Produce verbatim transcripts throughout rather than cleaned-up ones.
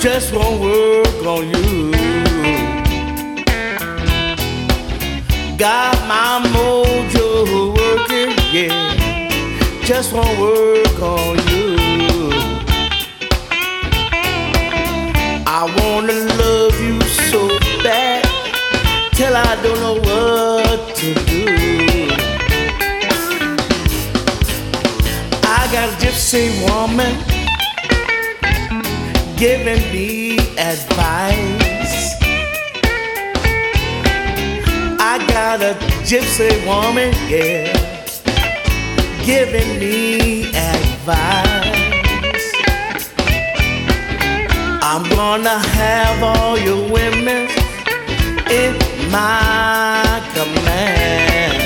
just won't work on you. Got my mojo working, yeah, just won't work on you. I wanna love you so bad till I don't know what to do. I got a gypsy woman giving me advice. I got a gypsy woman, yeah, giving me advice. I'm gonna have all your women in my command.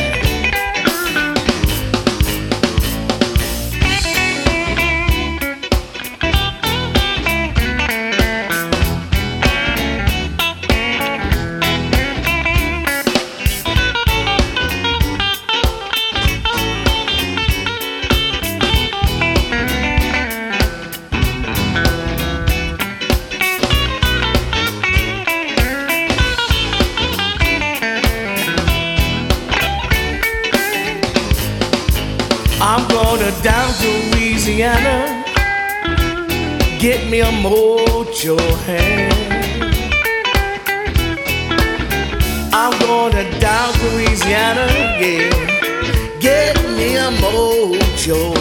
I'm gonna down to Louisiana, get me a mojo hand. I'm gonna down to Louisiana, yeah, get me a mojo